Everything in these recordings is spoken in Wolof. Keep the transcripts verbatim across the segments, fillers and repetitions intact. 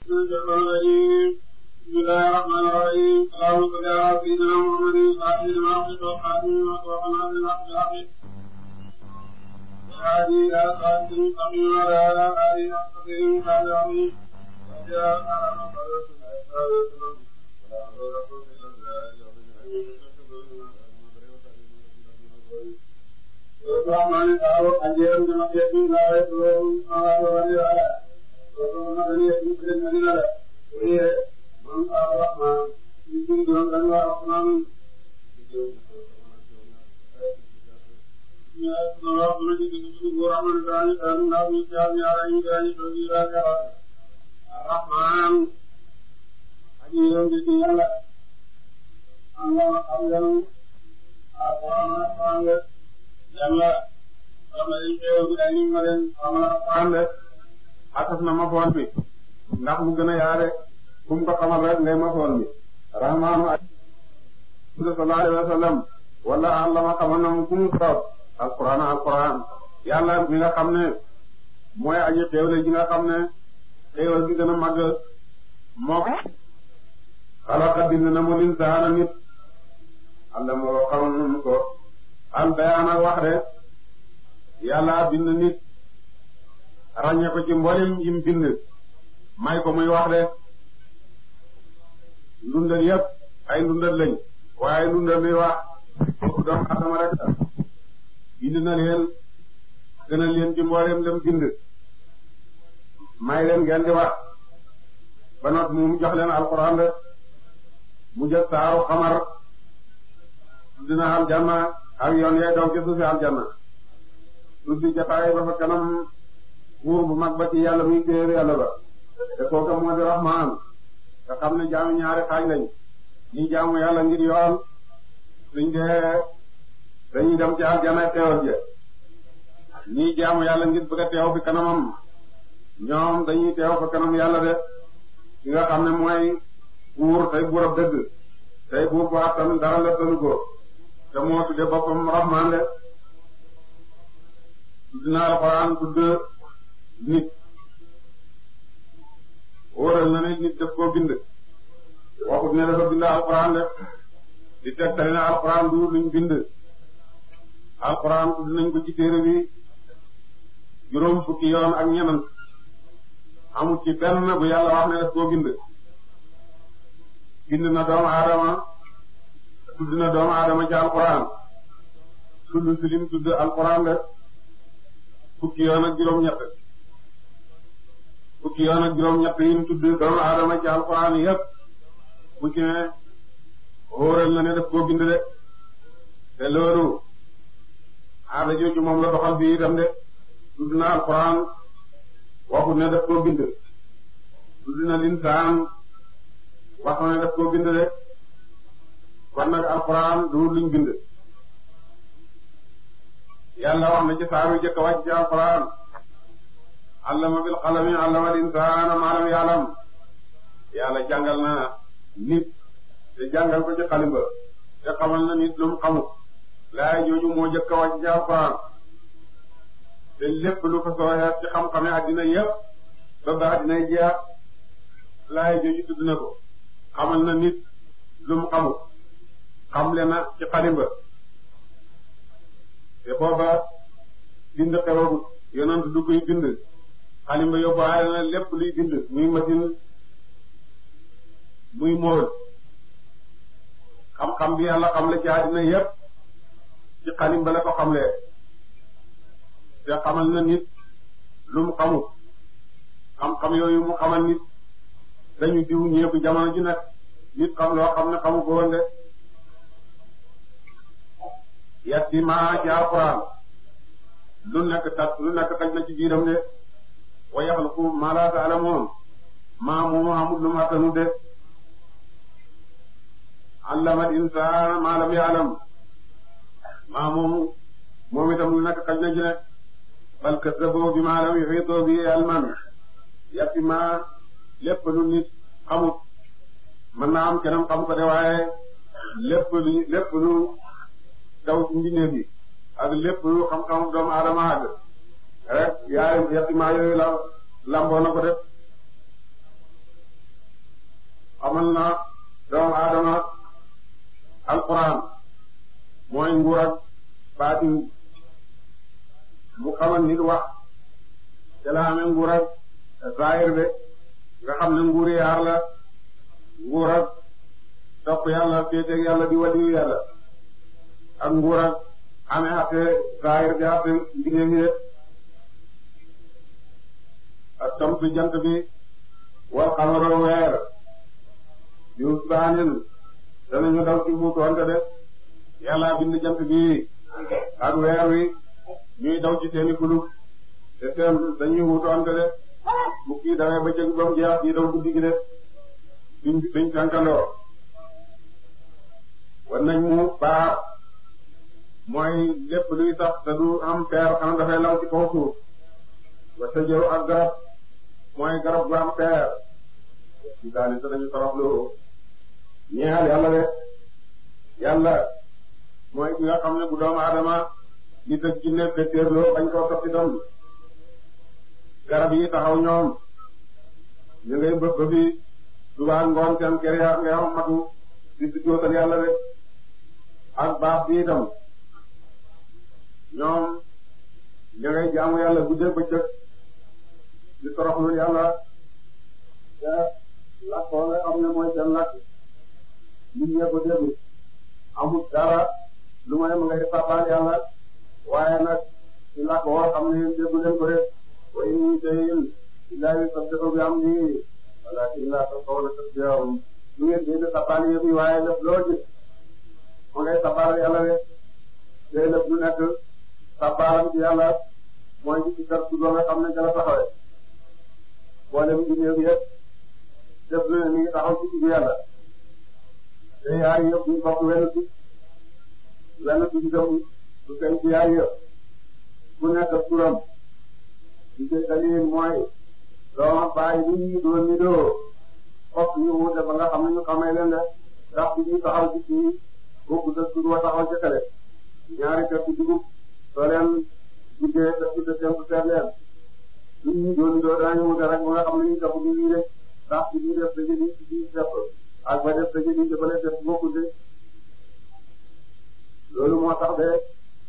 بسم الله الرحمن الرحيم اللهم صل على سيدنا محمد الفاتح لما أغلق والخاتم لما سبق ناصر الحق بالحق والهادي إلى صراط المستقيم وعلى آله حق قدره العظيم وجاء على مقدس الأسرار الرحمن تعالى أجير من مكيتين لا يدرون على ولي على ومن مدنية مثل المدينة وهي من الرحمن يمكن دون أن الرحمن يا الله برجي تدور رحمن كان كان نبي كان يا رأي كان يسوي الرحمن أجير من الله الله الله الرحمن yàlla xamal yi xew bi dañu ma leen xamal xamle xatas na ma foon bi ndax mu gën a yaare fu mu ko xamal rek ngay ma foon bi rahmaanu ak sallallahu alayhi wa sallam wala allama xamal na mu ku mu soob alquran alquran yàlla mi nga xam ne mooy aji xéewle ji nga xam ne xéewal gi gën a màgg moo xalaqa bind na mu linsaana nit allama woo xamal na mu ko al bayaan ak wax de yàlla bind nit ràññee ko ci mboolem yim bind may ko muy wax de ndundal yépp ay ndundal lañ waaye ndundal luy wax boobu doomu adama rek bind na leen gënal leen ci mboolem lam bind may leen ngeen di wax ba not mu jox leen alxuraan de mu jël saaru xamar dina aljanna ak yoon yee daw ci suufi aljanna suuf si jataay ba fa kanam buur bu mag ba ci yàlla muy téere yàlla ba te kooka moo di rahmaan nga xam ne jaamu ñaari xaaj lañ ñi jaamu yàlla ngir yoon suñ dee dañuy dem ci aljanna teewal je ñi jaamu yàlla ngir bëgg a teew fi kanamam ñoom dañuy teew fa kanam yàlla de ki nga xam ne mooy buur tey buur ab dëgg tey buur bu attan dara la tënu ko te moo tudde boppam rahmaan de tudd na alxuraan tudd nit wóoral na ne nit daf koo bind waxut ne dafa bind alxuraan de di tegtale ne alxuraan du luñ bind alxuraan tudd nañ ko ci téere bi juróom fukki yoon ak ñenant amul ci benn bu yàlla wax ne daf koo bind bind na doomu aadama tudd na doomu aadama ci alxuraan tudd si lim tudd alxuraan de fukki yoon ak juróom-ñett fukki yoon ak juróom-ñett yim tudd doomu aadama ci alxuraan yépp bu ci ne wóoral na ne daf koo bind de te loolu aada jooju moom la doxal bi itam de tudd na alxuraan waxut ne daf koo bind tudd na linsaan wax na ne daf koo bind de kon nag alxuraan du luñ bind yàlla wax na ci saaru jëkk wàcc ci alxuraan allama bil qalami allama al insaana ma lam ya'lam yàlla jàngal na nit te jàngal ko ci xalimba te xamal na nit lu mu xamut laay jooju moo jëkk wàcc ci alxuraan te lépp lu ko sooxeet ci xam-xame addina yépp ba ba addinay jeex laay jooju tudd na ko xamal na nit lu mu xamut xamle na ci xalimba te booba bind xewagut yonent du koy bind xalimba yóbbaale na lépp luy bind muy machine muy móol xam-xam bi yàlla xamle ci àddina yépp ci xalimba la ko xamlee te xamal na nit lu mu xamut xam-xam yooyu mu xamal nit dañu diw ñeeku jamono ji nekk nit xam loo xam ne xamu ko woon de yatti maa ci alxuraan lu nekk tas lu nekk taj na ci biiram de wa yaxluqu maa laa ta'lamuun maa mu amul lu mu attanu de allamal insaana maa lam ya'lam maa moomu moom itam lu nekk taj na ci ne bal kazzabu bimaa lam yuhiitu bihi ilman yatti maa lépp lu nit xamut mën naa am keneen xam ko de waaye lépp lu lépp lu daw ci mbindeef yi ak lépp lu xam-xamu doomu aadama àgg rek yaay yettimaa yooyu la lamboo na ko def xamal na doomu aadama alquran mooy nguur ak baatin mu xamal nit wax te la amee nguur ak zahir de nga xam ne nguuri yaar la nguur ak topp yàlla féeteeg yàlla di waliyu yàlla ak nguur ak amee ate zahir di ate mbindeef yi ak tamtu jant bi wal xamaro weer yu baanin danañu daw ci wuutoonte de yàlla bind jant bi ak weer wi ñuy daw ci seeni kulub te seen dañuy wuutoonte de bu kii dawee ba jëg ba mu jeex kii daw guddi gi de duñ duñ tànkandoo war nañ mu baax mooy lépp luy sax te du am peer xam dafay law ci kaw suuf wa sajaru ak garab mooy garab gu am peer ci daani te dañu toroxlu ñeexal yàlla de yàlla mooy ki nga xam ne bu doomu aadama nit ak jinne fetteerloo bañ koo toppi doom garab yi taxaw ñoom ñu ngay bëgg bi subaa ngoon seen kër ya ngay am matu di si jootal yàlla de ak baax bi itam ñoom ñu ngay jaamu yàlla guddee bëccëg di toroxlu yàlla te lakkoo nga xam ne mooy seen lakk nit ñee ko déglu amul dara lu may mu ngay sabbal yàlla waaye nag ci lakk woo xam ne déggu leen ko de way ñuy teyin illaahi sabbihu bi hamdi walaakin laa tafqahuuna tasbiihahum lu ngeen dégg sabbal yëpp yi waaye lépp loo gis mu ngay sabbal yàlla de te lépp lu nekk sabbalam ci yàlla mooy ci kër su nga xam ne ca la taxawee boolem bindeef yëpp def lu ne mi ngi taxaw ci digg yàlla te yaar yëpp ñu bokk wenn dugg wenn dugg itam du seen ci yaar yëpp ku nekk turam di ci dalil mooy doom ak baay bi ñu doon ni doo fokk ñu wute ba nga xam ne ñu xamee leen de ndax bi ñu taxaw ci kii bokku sa tur wa taxaw ci kale ñaari kër ci dugub soo leen guddee def ci seen bu seet leen lu ñu doon ni doo daañu wute rek ba nga xam ne ñu taxu di lii de ndax bi ñu def daje ni ci biir def ak ba def daje ni ci ba def bokku de loolu moo tax de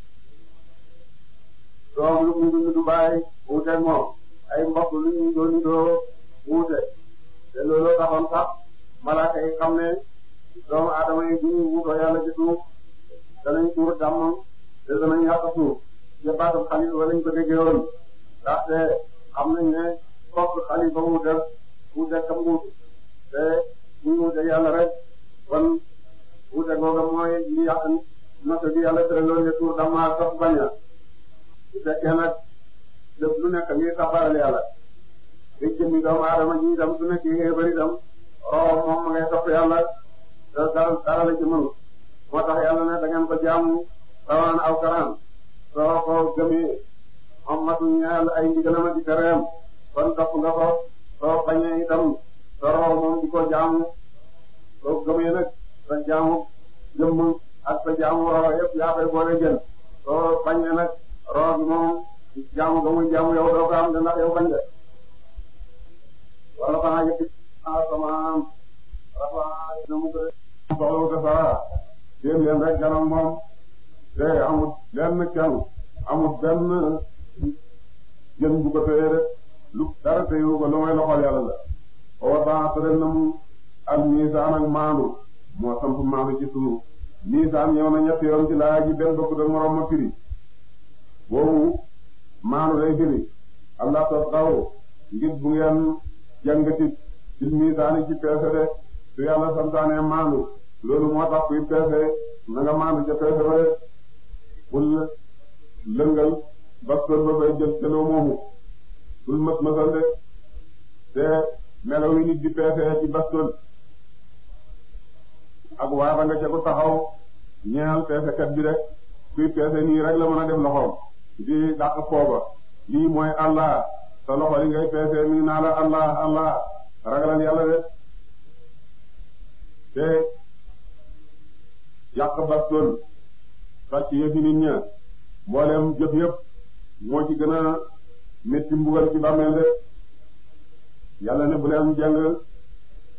doom lu mu dund du bàyyi wuuteeg moom ay mbokk lu ñu doon doo wuute te loolu taxoon sax malaaka yi xam ne doomu aadama yi bu ñu wuutoo yàlla ci suuf danañ tuur dàmm te danañ yàq suuf ci baatam xalit wala ñu ko déggee woon ndaxte xam nañ ne fokk xalit ba wuuteeg wuuteeg kam wuutu te bu ñu wuuteeg yàlla rek kon wuuteeg googa mooy li yàq naka bi yàlla tere loolu ne tuur dàmm ak sax bañ a su fekkee nag lépp lu nekk ngir saxaral yàlla te jëmmi doomu aadama ji itam su nekk yi bari itam roxo moom ma ngay topp yàlla te dara dara la ci mënut moo tax yàlla ne da ngeen ko jaamu rawaan aw karaan soo ko gëmee moom matu ñaal ay ndigalam di tereem kon topp nga ko soo bañee itam sa roxo moom di ko jaamu soo gëmee nag sa jaamu jëmm ak sa jaamu roxo yëpp yaa koy boole jël soo bañee nag roxo bi moom jaamu ga muy jaamu yow doo ko am de ndax yow bañ de wala xanaa yëpp asamaam rafa na mu ko soxlawu ko saa jéem leen rek ganam moom te amul benn kenn amul benn jën bu ko téye rek lu dara téyewu ko lu may loxol yàlla la o temps tëral na mu ak miisaan ak maandu moo samp maandu ci suuf miisaan ñëw na ñetti yoon ci laa ji benn bokk de morom ma firi boobu maanu lay firi allah tos xaw ngir bu ngeen jàngati ci miisaani ci peese de su yàlla santaane maanu loolu moo tax kuy peese na nga maanu ca peese ba de bul lëngal baston ba bay jël seloo moomu bul mës mësal de te melaw yi nit di peese ci baston ak waara nga ca ko taxaw ñeexal peesekat bi rek kuy peese nii rek la mën a def loxoom di dàq fooba lii mooy allah sa loxo li ngay peese mi naa la allah allah ragalal yàlla de te yàq baston sàcc yëfi nit ña mboolem jëf yëpp moo ci gën a métti mbugal ci bàmmeel de yàlla ne bu leen jàng ci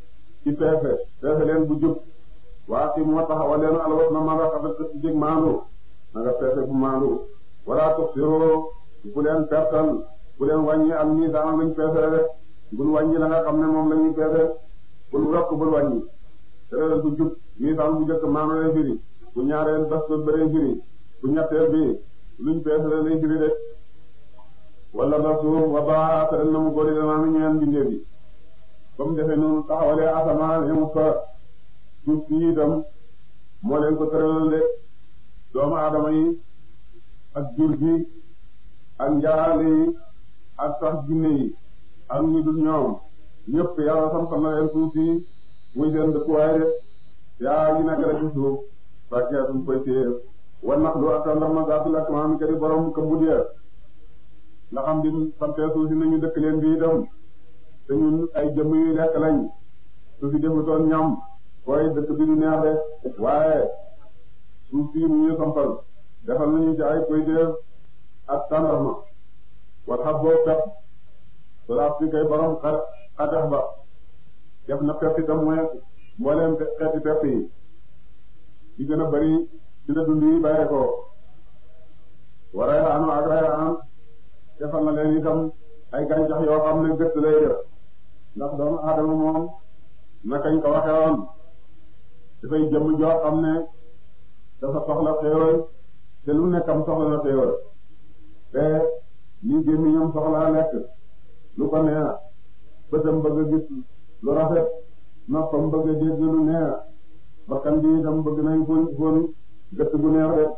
ci peese peese leen bu jub waa ci moo taxawal leen alwas na mala xabat ko ci jég maandu na nga peese bu maandu wala tuxsiroo bu leen pertal bu leen wàññi al miisaan lañ peese rek bul wàññi la nga xam ne moom la ñuy peese bul rokk bul wàññi tëralal bu jub miisaan bu njëkk maandu lay firi bu ñaareel bas ko bëree firi bu ñetteel bi luñ peese la lay firi de wala ba suuf wa baa tëral na mu góori danaa mi ñeen bindee bi ba mu defee noonu taxawalee asamaan yemu fa suuf si itam moo leen ko tëralal de doomu aadama yi ak jur gi ak njaale yi ak sax jinne yi ak ñi dul ñoom ñëpp yàlla sam-sam na leen suuf si muy seen dëkkuwaay de yaa ngi nekk rek ci suuf fàkkee suñ koy téye wan nax lu ak ndax ma gàttul ak maam kër yi borom këmbu dee nga xam di santee suuf si nañu dëkk leen bi itam te ñun ay jëmm yu lekk lañ su fi defutoon ñam koy dëkk bi du neex de waaye suuf si mu ñu sampal defal nañu ci ay koy def ak tàndarma war xam boo pep solaaf si kay borom xa xatex ba def na pepp itam mooy mbooleem xeeti pepp yi di gën a bari ci la dund yi bàyyee ko war ay xaanu ak ray xaan defal na leen itam ay gàncax yoo xam ne gëtt lay def ndax doomu aadama moom nakañ ko waxe woon dafay jëmm joo xam ne dafa soxla xéewal te lu nekkam soxla na xéewal te lii gémmiñam soxlaa lekk lu ko neex bëtam bëgg a gis lu rafet noppam bëgg a dégg lu neex bakkan bi itam bëgg nañ fon fon gëtt gu neex de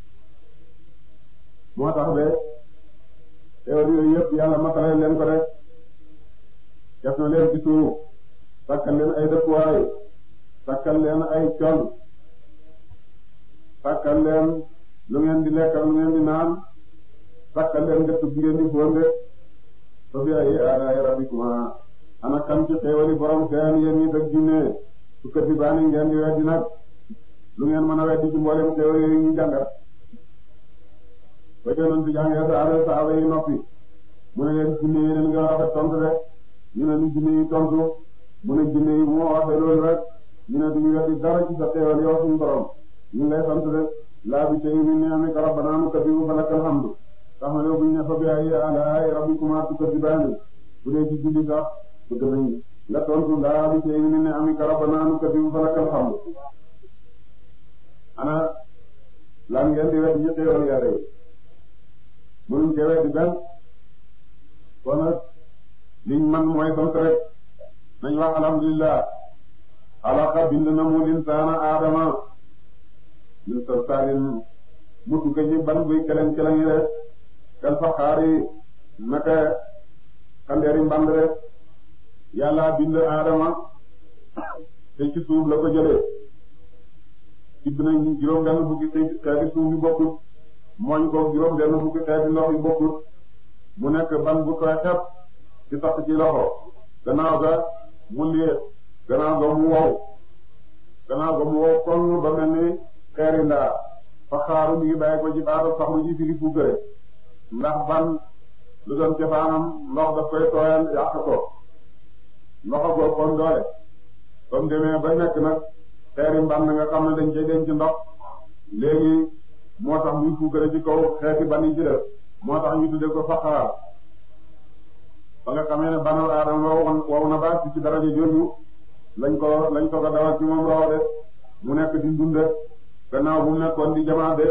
moo tax de xéewal yooyu yëpp yàlla matale leen ko rek def na leen ci suuf sakkal leen ay dëkkuwaay sakkal leen ay col sakkal leen lu ngeen di lekk ak lu ngeen di naan sakkal leen gëtt bi ngeen di fonde fa bi ay ay rabbikuma ana kan ci xéewali borom seen yéen ñi dëgg jinne su kër bi baani ngeen di weddi nag lu ngeen mën a weddi ci mboolem xéewal yooyu ñu jàngat ba jonoon ci jàngee sa are saaba yi noppi mu ne leen jinne yi leen nga rafet tontu rek ñu ne ni jinne yi tontu mu ne jinne yi moo waxee loolu rek ñu ne duñu weddi dara ci sa xéewal yow suñu borom ñu ngi lay sant rek laa bi tey ni ni'amika rabbana nukazzibu falakal hamdu tax na yow bu ñu ne fa bi ay alaay rabbikuma tukazzibaani bu dee ci julli sax bëgg nañu nga tontu laa bi tey ni ni'amika rabbana nukazzibu falakal hamdu ana lan ngeen di weddi ci xéewal yàlla yi mënuñ cee weddi benn kon nag liñ man mooy sant rek nañ wax alhamdulillah xalaqa bind na mu linsaana aadama min salsaalin mu tukka ci ban buy keleng keleng yi rek kal faxaari naka xandeeri mband rek yàlla bind aadama te ci suuf la ko jëlee tibb nañ juróom benn fukki xeeti suuf yu bokkut mooñ ko juróom benn fukki xeeti ndox yu bokkut mu nekk ban bu koy xepp ci sax ci loxo gannaaw ga mu liir gannaaw ga mu wow gannaaw ga mu wow kon ba mel ni xeeri ndaa fa xaaru mi ngi bàyyi ko ci baata saxlu ji firi fuggare ndax ban lu doon cosaanam ndox daf koy tooyal yàq ko ndoxa ko kon doole ba mu demee ba nekk nag xeeri mban nga xam ne dañ cay denc ndox léegi moo tax muy fuggare ci kaw xeeti ban yi ci def moo tax ñu tudde ko faxaar ba nga xamee ne banal aadama wow wow na ba ci daraja jooju lañ ko lañ ko ko dawal ci moom raw de mu nekk di dund gannaaw bu mu nekkoon di jamaa de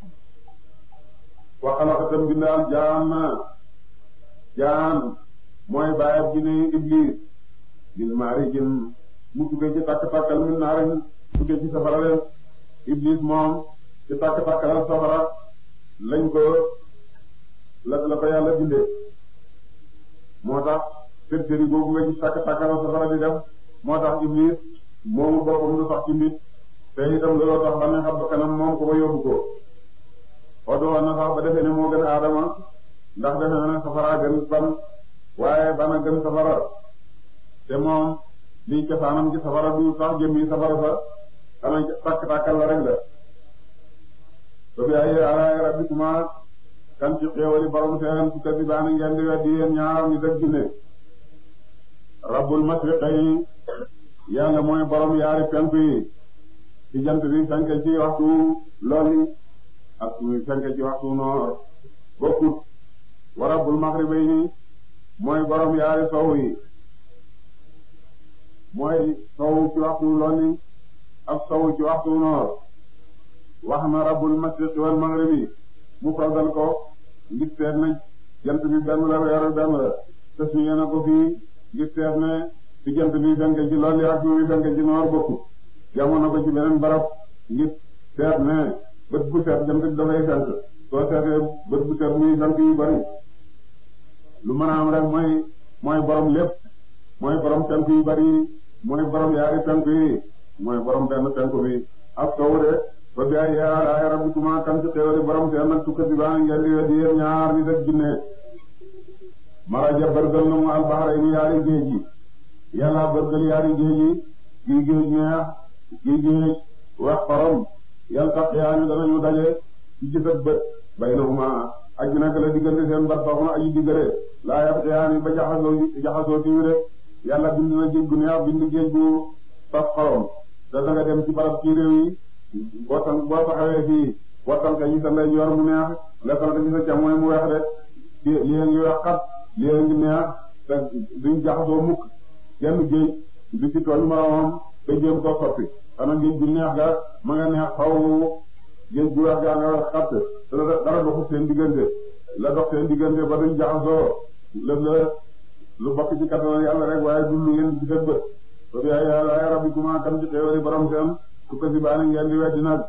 wa xalaqatam bindal jaan jaan mooy baayab jinne iblis bil maarijin mu tukkee ci takk takkal min naarin tukkee ci safara de iblis moom ci takk takkal safara lañ ko la la ko yàlla bindee moo tax fër fëri googu nga ci takk takkal safara di def moo tax iblis moomu boppam du sax ci nit te itam looloo tax ba ne xam ba kanam moom ko ba yóbbu ko odo woon na sax ba defee ne moo gën aadama ndax defe na ne safara gën ban waaye bana gën safara te moom liy cosaanam ci safara du sax jëmmi safara sa xanaa takk takkal la rek la ba bi ay alaay rabbikuma kan ci xéewali borom seen su kër bi baa na ngeen di weddi yéen ñaar ni dëgg ne rabbul masriqayni yàlla mooy borom yaari penku yi ci jant bi fenk ci waxtu loolu ak muy fenk ci waxtu noor bokkut wa rabbul maghribayni mooy borom yaari sow yi mooy sow ci waxtu loolu ak sow ci waxtu noor wax na rabbul mashriqi wal maghribi mu fadal ko ngir seet na jant bi benn la weer benn la te su ñu ko fii ngir seet ne ci jant bi fenk ci loolu ak muy fenk ci noor bokkut jamono ko ci beneen barab ngir seet ne bët bu seet jant bi dafay fenk soo seetee bët bu seet muy fenk yu bari lu mën a am rek mooy mooy borom lépp mooy borom fenk yu bari mooy borom yaari fenk yi mooy borom benn fenk bi ak sow de ba bi ay yaay rabbikuma kan ci xéewali borom seen nag tukkati baa ngeen di weddi yéen ñaar nit ak jinne maraja bërgël na mu albahrayni yaari géej gi yàlla bërgël yaari géej gi gii géej neex gii géej wax xorom yàlla tax yaani danañu daje ci gisat bët baynahuma aji nag la diggante seen bar soxna aji diggale laa yab yaani ba jaxasoo jaxasoo tiwi rek yàlla bind na géej gu neex bind géej gu saf xorom te da nga dem ci barab ci réew yi boo tax boo taxawee fii wattal ka ci sa ndey yor mu neex lekkal ka ci sa càmmooñ mu weex de ci lii ngi weex xat lii ngi neex te duñ jaxasoo mukk genn géej du ci tooñ moromam te jéem koo soppi xanaa géej gu neex ga ma nga neex xaw géej gu weex ga nga weex xat te dara doxul seen diggante la dox seen diggante ba duñ jaxasoo lëf la lu bokk ci kattan yàlla rek waaye du lu ngeen ci seen bët ba bi ay ay rabbikuma kan ci xéewali borom seen su ko si baani ngeen di weddi nag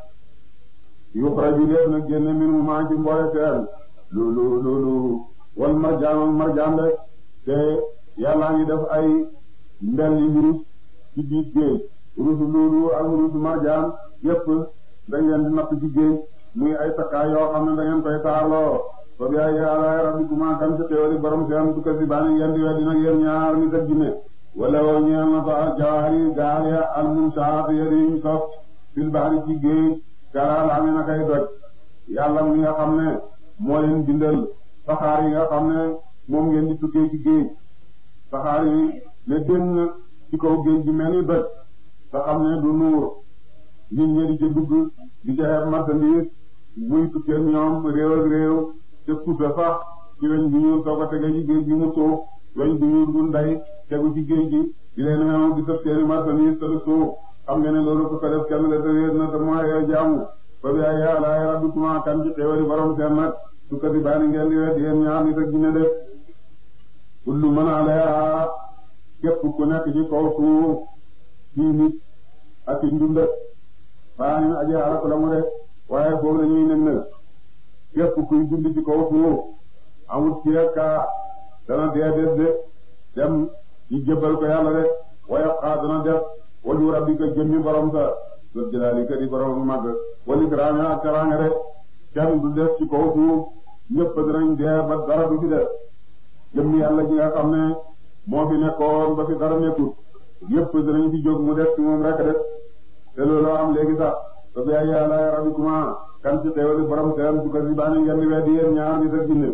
yuxraju def nag génne min mu maa ci mboole seen loolu loolu wal marjaan wal marjaan de te yàllaa ngi def ay mbel yi wurus ci biir géej wurusu loolu ak wurusu marjaan yépp dañ leen di napp ci géej muy ay takkaay yoo xam ne da ngeen koy taarloo ba bi ay ay rabbikuma kan ci xéewali borom seen su ko si baani ngeen di weddi nag yéen ñaar nit ak jinne wala woo ñeel na ko al-jawaari gaal ya al-munshaat yariñ sos fil bahri ci géej gaal amee na kay doj yàlla mi nga xam ne moo leen bindal saxaar yi nga xam ne moom ngeen di tukkee ci géej saxaar yi ne dénn ci kaw géej gi mel ni doj te xam ne du nuur nit ñi di ca dugg di ca xeeb marchandise muy tukkee ñoom réew ak réew te kuusa sax ci weñ bu ñuul soo ko tegee ci géej gi mu suuf weñ bu ñuul du nday tegu ci géej gi di leen xew di sëf seeni marchandise te du suuf xam nga ne loolu ko ko def kenn la te wéer na te mooy yow jaamu ba bi ay yàlla ay rabbikuma kan ci xéewali borom seen nag su ko di baani ngeen di wet yéen ñaar nit ak jinne def kullu man alayha képp ku nekk ci kaw suuf ci nit ak ci ndunda faani aji xalaku la mu de waaye foofu dañuy nen na képp kuy dund ci kaw suuf amut ci ka dana dee des de dem ci jébbal ko yàlla de waaye xaa dana def waju rabbika jëmmi borom sa dot jëlaali ka di borom mag wali karaame ak karaange de kenn du def ci kaw suuf ñëpp dinañ dee ba dara du fi def jëmmi yàlla ji nga xam ne moo fi nekkoon ba fi dara nekkut yëpp dinañ fi jóg mu def ci moom rek de te loolu am léegi sax ba bi ay yàlla rabbikuma kan ci xéewali borom seen su ko si baani ngeen di weddi yéen ñaar ni sa jinne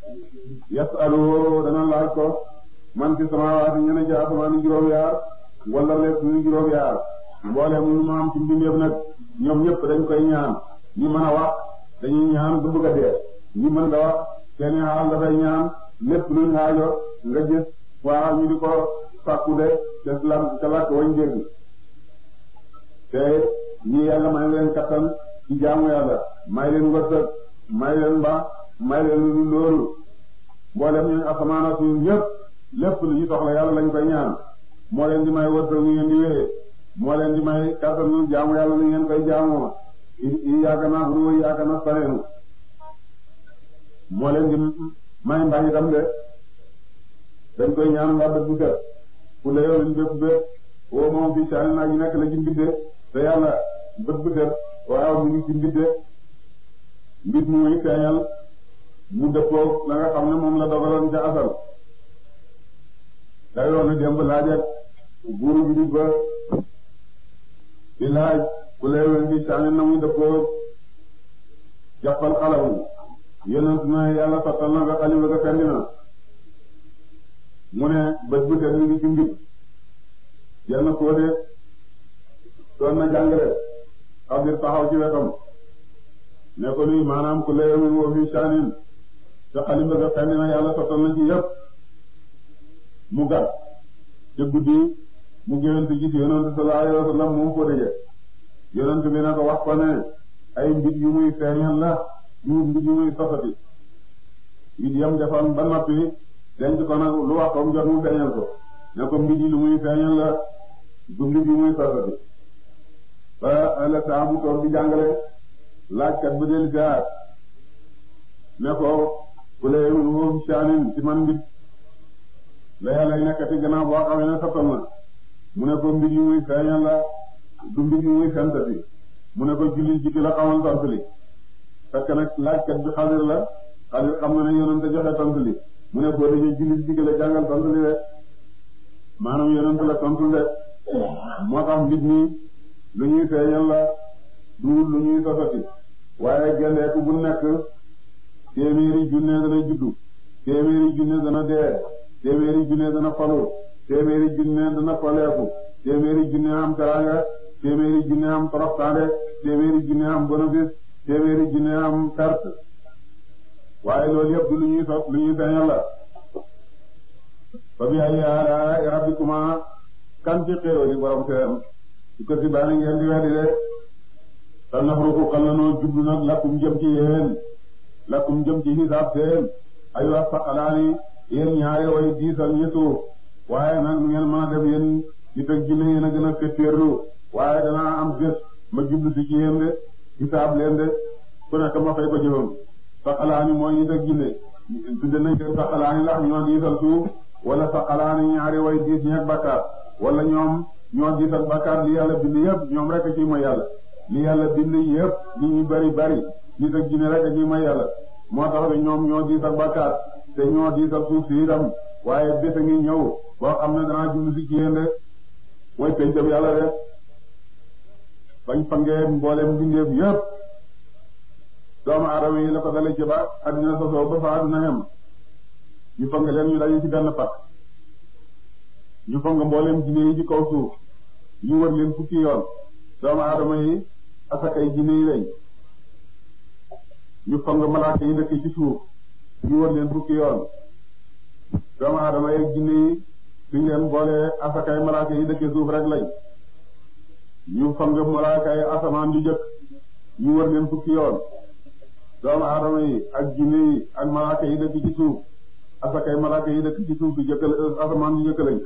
yasalu dana laaj ko man ci samaawaati ñene ci asamaani juróom yaar wala lépp ñu juróom yaar mboolem lu ma am ci mbindeef nag ñoom ñëpp dañ koy ñaan ñi mën a wax dañuy ñaan ba bëgg a dee ñi mën da wax seeni xaal dafay ñaan lépp luñ xaajo nga gis waa ñu di ko sàkku de te la ca làkk wañ dégg te ñi yàlla may leen kattan ci jaamu yàlla may leen wërsëg may leen ba may leen loolu mboolem ñu asamaan ak suuf ñëpp lépp lu ñu soxla yàlla lañ koy ñaan moo leen di may wërsëg ñu ngeen di wéyee moo leen di may kattan ñu jaamu yàlla ni ngeen koy jaamoo i yaaka na ruwa yaaka na saneenu moo leen di may mbañ itam de dañ koy ñaan nga bët bu set ku la yow liñ bépp bét woo moom fii saani naa ji nekk la ci mbidde te yàlla bët bu set waaw mu ngi ci mbidde mbit mu muy feeñal mu dëppoo la nga xam ne moom la dogaloon ca asal day yoon na démb laajat buuru bi di ba di laaj ku la yow fii saani na muy dëppoo jàppal xalamu yonent na yàlla sottal na nga xalima nga fendi na mu ne bët bu set mi ngi ci mbit yenn fóode doon na jàngale Xadir taxaw ci wetam ne ko luy maanaam ku leewu woo fi saanin te xalimba ga fenn na yàlla sottal na ci yëpp mu gàtt te guddi mu géwént gis yonent sallallahu alayhi wa sallam moom fóode je yonent bi ne ko wax ko ne ay mbir yu muy feeñal la yu mbir yu muy sosati it yam defoon ba noppi denc ko nag lu waxtoom jot mu feeñal ko ne ko mbir yi lu muy feeñal la du mbir yu muy sosati ba ëllëg saa mu toog di jàngale laajkat ba del gaar ne ko ku lay wóof saanin ci man mbir la yàlla nekkati gannaaw boo xamee ne sottal na mu ne ko mbir yu muy feeñal la du mbir yu muy fentati mu ne ko jullit ji ki la xamal tontu li fekk nag laajkat bi Xadir la Xadir xam na ne yonent joxe tontu li mu ne boo dee jullit ji ki la jàngal tontu li de maanaam yonent la tontu de moo tax mbir mi lu ñuy feeñal la du lu ñuy sosati waaye gendeeku bu nekk téeméeri junne dana juddu téeméeri junne dana dee téeméeri junne dana falu téeméeri junne dana foleeku téeméeri junne am teraanga téeméeri junne am toroxtaande téeméeri junne am bénéfice téeméeri junne am perte waaye loolu yëpp du lu ñuy sos lu ñuy feeñal la fa bi ay ala rabbikuma kan ci xéewal yi borom seen su ko si baani ngeen di weddi de sa nafruku xal nanoo jublu nag lakkum jëm ci yéen lakkum jëm ci hisaab seen ay wax saqalaani yéen ñaari way diisal ñi suuf waaye nag nu ngeen mën a def yéen nit ak jinne yéen a gën a fetteerlu waaye danaa am bés ma jublu si ci yéen de hisaab leen de ku nekk ma fay ko jëfam saqalaani mooy nit ak jinne tudde nañ leen saqalaani ndax ñoo diisal suuf wala saqalaani ñaari way diis ñeek bakkaar wala ñoom ñoo diisal bakkaar li yàlla bind yëpp ñoom rek ci mooy yàlla li yàlla bind yëpp li ñu bari bari nit ak jinne rek ci mooy yàlla moo tax de ñoom ñoo diisal bakkaar te ñoo diisal suuf si itam waaye bés a ngi ñëw boo xam ne danaa jublu si ci yéen de mooy pencam yàlla rek bañ fangee mboolem bindeef yëpp doomu aadama yi la ko dale ci ba addina sosoo ba fa addina yem ñu fang leen ñu daje ci benn pat ñu fang mboolem jinne yi ci kaw suuf ñu wër leen fukki yoon doomu aadama yi asakay jinne yi lañ ñu fang malaaka yi dëkk ci suuf ñu wër leen fukki yoon doomu aadama yi jinne yi suñ leen boolee asakay malaaka yi dëkk suuf rek lañ ñu fang malaaka yi asamaan ju jëkk ñu wër leen fukki yoon doomu aadama yi ak jinne yi ak malaaka yi dëkk ci suuf asakay malaaka yi dëkk ci suuf du jëkk asamaan ju jëkk lañ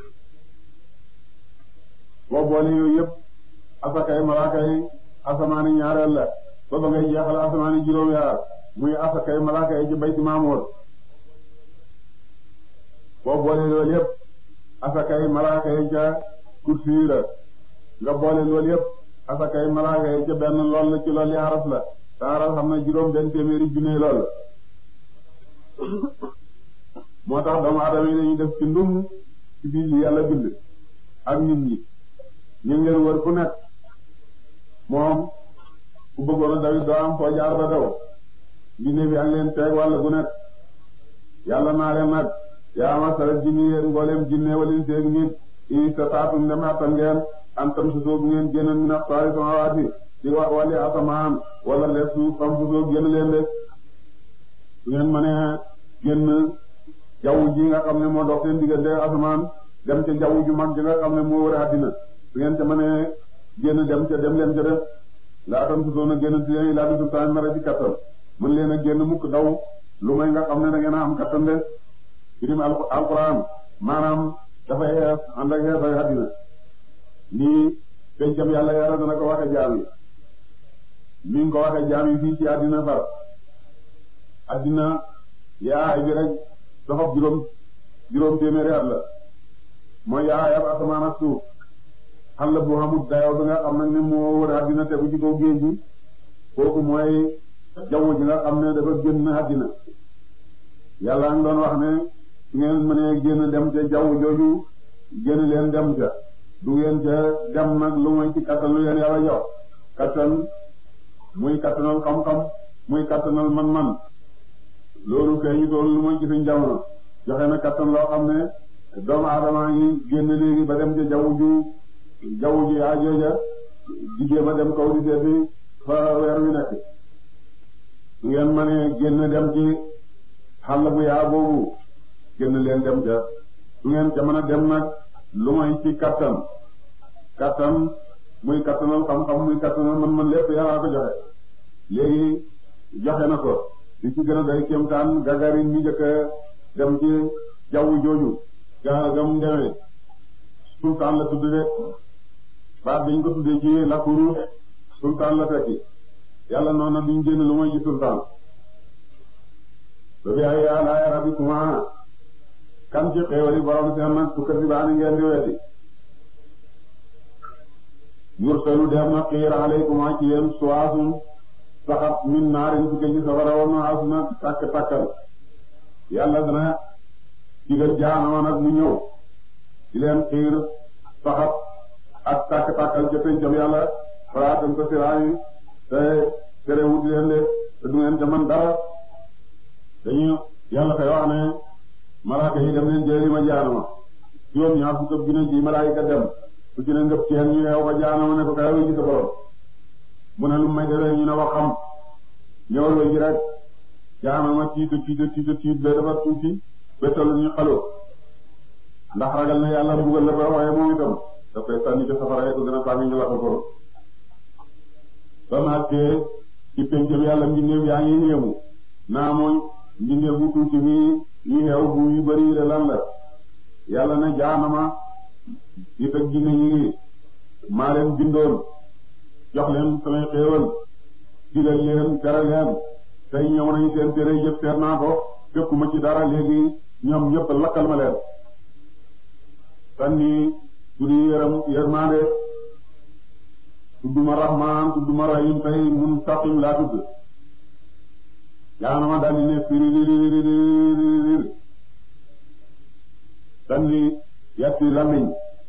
boo boole yooyu yëpp asakay malaaka yi asamaani ñaareel la ba ba ngay jeexal asamaani juróom yaar muy asakay malaaka yi ci bayti maamoor boo boole loolu yëpp asakay malaaka yi ca kursi la nga boole loolu yëpp asakay malaaka yi ca benn lool la ci lool yi aras la te aras xam na juróom benn téeméeri junne lool moo tax doomu aadama yi dañuy def ci ndum ci biir li yàlla bind ak nit ñi ñu ngi leen wër fu nekk moom ku bëggoon a dawit doo am foo jaar ba daw jinne bi ak leen teeg wàll gu nekk yàlla naa leen nag yaa masara jinne yéen mbooleem jinne walin teeg nit i sa taatum dem attan ngeen am tam su soo bu ngeen génn min aqtaari samaawaati ci wàlli asamaan wala les suuf fam su soo génn leen de su ngeen mënee génn jaww ji nga xam ne moo dox seen diggante asamaan dem ca jaww ju mag ji nga xam ne moo wër àddina su ngeen ca mënee génn dem ca dem leen ca def laa tam su soo na génn ci leen laa bi sultaan mara ci kattan mën leen a génn mukk daw lu may nga xam ne da ngeen a am kattan de firim alquran maanaam dafay xees ànd ak xees ak àddina lii pencam yàlla yàlla dana ko waxe jaam yi mi ngi ko waxe jaam yi fii ci àddina far àddina yaay bi rek doxab juróom juróom téeméeri at la mooy yaay ab asamaan ak suuf xal la bu xamut dayoo bi nga xam nag ne moo wër àddina tegu ci kaw géej gi kooku mooy jaww ji nga xam ne dafa génn àddina yàlla ngi doon wax ne su ngeen mënee génn dem ca jaww jooju génn leen dem ca du ngeen ca dem nag lu mooy ci kattan lu leen yàlla jox kattan muy kattanal xam-xam muy kattanal man-man loolu feeñu toon lu mooy ci suñ jamono joxe na kattan loo xam ne doomu aadama ngi génn léegi ba dem ca jaww ju jaww ji yaa jooja di jéem a dem kaw di seeti fa weer wi nekk su ngeen mënee génn dem ci xàll bu yaa boobu génn leen dem ca su ngeen ca mën a dem nag lu may ci kattan kattan muy kattanal xam-xam muy kattanal mën-mën lépp Yàlla ko joxe léegi joxe na ko li ci gën a day kéemtaan Gagarin ñi jëkk dem ci jaww jooju gaal gam demee sultaan la tudd de baat biñ ko tuddee ci lakuru sultaan la fekki yàlla noonu na duñ génn lu may ci sultaan ba bi ay alaay rabbikuma kan ci xéewali borom seen nag su kër si baani ngeen di weddi yursalu dem na xiir alaykuma ci yéen suwaasun saxat min naarin su ci safara woon na asuna takk takkal yàlla dana digal jaanama nag mu ñëw di leen xiir saxat ak takk takkal ca pencam yàlla faraatam ko siraani te terewut leen de te du ngeen ca man dara dañu yàlla koy wax ne malaaka yi dem leen jëli ma jaanama juróom ñaar fukk ak junne ji malaayika dem su ci ne ngëp ceen ñu yeew ko jaanama ne ko kay wéy ci sa borom mu ne lu may defee ñu ne wax xam ñëwal wéy ji rek jaanama tiita tiita tiita tiit ba dafa tuuti ba tollu ñu xaloo ndax ragal na yàlla mbugal la ba waaye moom itam daf koy sànni ca safara ko gën a sànni ñu wax ko ba maatee ci pencam yàlla mbindeef yaa ngi yéemu naa mooy mbindeef bu tuuti bi yi xew bu yu bari la lan la yàlla ne jaanama it ak jinne yi maa leen bindoon jox leen samay xéewal digal leen tere leen tey ñëw nañu seen tere jëf seet naa ko dëkkuma ci dara léegi ñoom ñëpp lakkal ma leen sanni tuddi yërëm yërmande tudduma rahmaan tudduma rahim tey muntaqim laa tudd jaanama daldi ne firiiriiriiriir daldi yatti lamiñ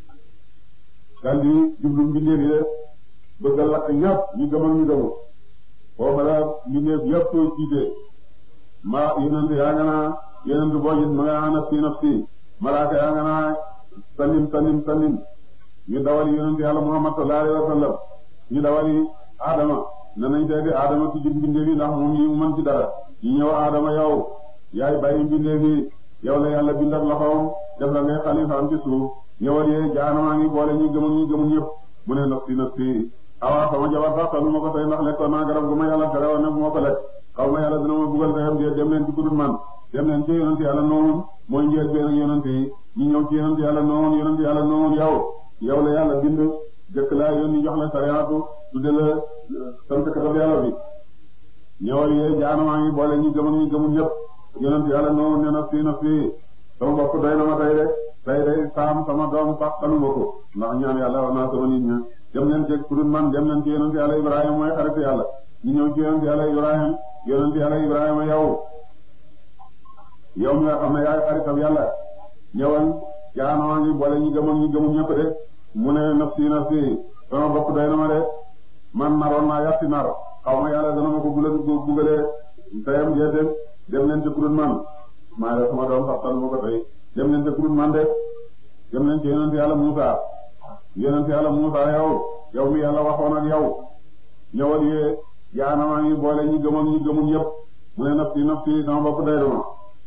daldi jublu mbindeef yi bëgg a lakk ñëpp ñu gëmal ñu gëmu foofu la mbindeef yëpp tiite ma yonent yaa nga naa yonent boo gis ma nga naa nafsi nafsi malaaka yaa nga naa sallim sallim sallim ñu dawali yonent yàlla Muhammad sallallahu alayhi wa sallam ñu dawali Adama ne nañ seeti Adama ci jub mbindeef yi ndax moom yi mu mën ci dara ñu ñëw Adama yow yaay bàyyi mbindeef yi yow la yàlla bindal loxoom def la ngay xalifaam ci suuf ñëwal yee jaanamaa ngi boole ñu gëmul ñu gëmul ñëpp mu ne nafsi nafsi awaa sama jabar sax talu ma ko tey ndax lekkoon naa garab gu ma yàlla tere woon ne bu ma ko lekk xaw ma yàlla dina ma buggal teyam de dem leen ci kudul man dem leen ci yonent yàlla noonu mooy njël benn ak yonent yi ñu ñëw ci yonent yàlla noonu yonent yàlla noonu yow yow la yàlla bind jëkk laa yónni jox la sariyaatu tudde la sant katab yàlla bi ñëwal yee jaanamaa ngi boole ñu gëmul ñu gëmul ñëpp yonent yàlla noonu ne nafsi nafsi sama bopp doy na ma tey de tey de saam sama doom sax xaluma ko ndax ñaan yàlla wax naa sama nit ña dem leen ci kudul man dem leen ci yonent yàlla Ibrahima mooy xaritu yàlla ñu ñëw ci yonent yàlla Ibrahima yonent yàlla Ibrahima yow yow mi nga xam ne yaay xaritam yàlla ñëwal jaanamaa ngi boole ñu gëmul ñu gëmul ñëpp de mu ne nafsi nafsi sama bopp doy na ma de man naroon naa yàtti nar xaw ma yàlla dana ma ko bugale bugalee teyam jeete dem leen ci kudul man maa def sama doom sax xaluma ko tey dem leen ci kudul man de dem leen ci yonent yàlla Muusa yonent yàlla Muusa yow yow mi yàlla waxoon ak yow ñëwal yee jaanamaa ngi boole ñi gëmoon ñi gëmul ñëpp mu ne nafsi nafsi sama bopp doy na ma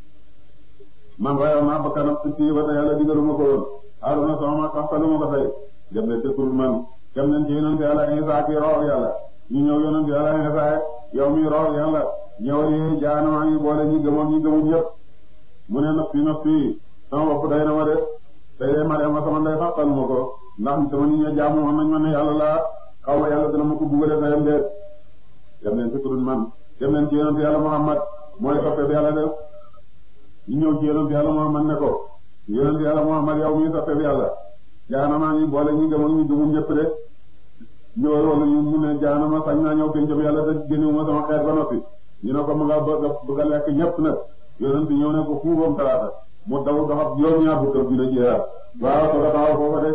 man rayoon naa bakkanam ci ba te yàlla digaluma ko woon Haaruna sama sax xaluma ko tey dem leen ci kudul man dem leen ci yonent yàlla Isaa ki roog yàlla ñu ñëw yonent yàlla Isaa yow mi roog yàlla ñëwal yee jaanamaa ngi boole ñi gëmoon ñi gëmul ñëpp mu ne nafsi nafsi sama bopp day na ma de tey de ma dem ma sama ndey sax xaluma ko ndax sama nit ña jaamu woon nañ ma ne yàlla laa xaw ma yàlla dina ma ko bugale tayam de dem leen ci kudul man dem leen ci yonent yàlla Muhammad mooy soppe bi yàlla def ñu ñëw ci yonent yàlla Muhammad ne ko yonent yàlla Muhammad yow mi soppe bi yàlla jaanamaa ngi boole ñi gëmoon ñi gëmul ñëpp de ñëwal wala ñu mu ne jaanama sañ naa ñëw pencam yàlla te génnewuma sama xeet ba noppi ñu ne ko mu nga bëgg bëgg a lekk ñëpp nag yonent ñëw ne ko fuubam talaata mu daw doxab juróom-ñaar fukk ak dina jeex waaw soo ko taxaw foofa de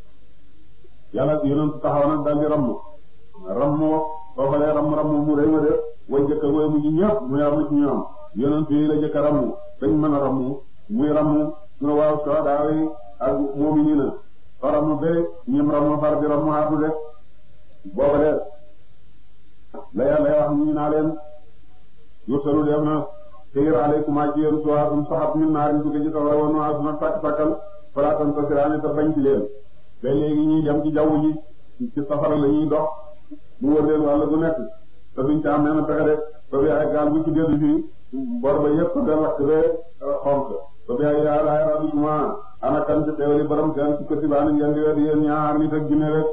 yàlla yonent taxaw nag daal di ramm ramm foofa de ramm ramm mu rëy ma de way jëkk way mu ñu ñëpp mu yar na ci ñoom yonent yi la jëkk a ramm dañ mën a ramm muy ramm mu ne waaw soo daaw yi ak moom yi nii na faram ba ñim ram far bi ram haatu de booba de la yàlla wax ñu naa leen yusalu def na teyir aleykum ci yéen suwaatum saxat min naarin tukke ci sawara woon waa suna takk takkal falaatan ta siraani te bañ ci leen ba léegi ñuy dem ci jaww ji ci safara la ñuy dox mu wër leen wàll bu nekk te duñ ca am nee na pexe de ba bi ay gaal bu ci dellu fii bor ba yëpp de lakk de xonk ba bi ay yaa laay rabbikuma ana kan ci xewali borom seen ci këti baani ngeen di wedd yéen ñaar nit ak jinne rek